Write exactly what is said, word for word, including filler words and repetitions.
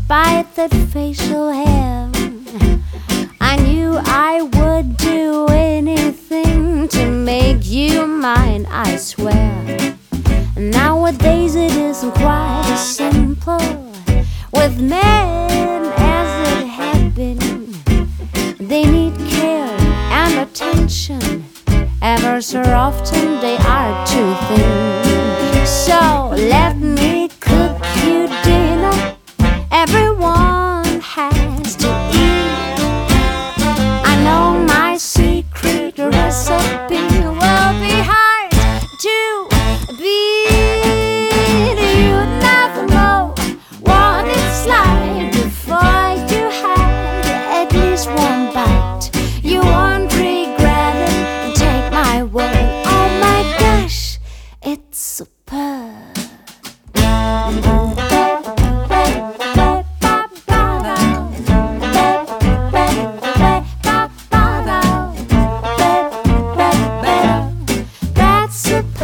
despite that facial hair. I knew I would do anything to make you mine, I swear. Nowadays it isn't quite as simple with men as it had been. They need care and attention. Ever so often they are too thin. So let me cook you dinner. Everyone has to eat. I know my secret recipe will be hard to beat. You never know what it's like before you had at least one bite. You won't regret it, take my word. Oh my gosh, it's superb. That's superb.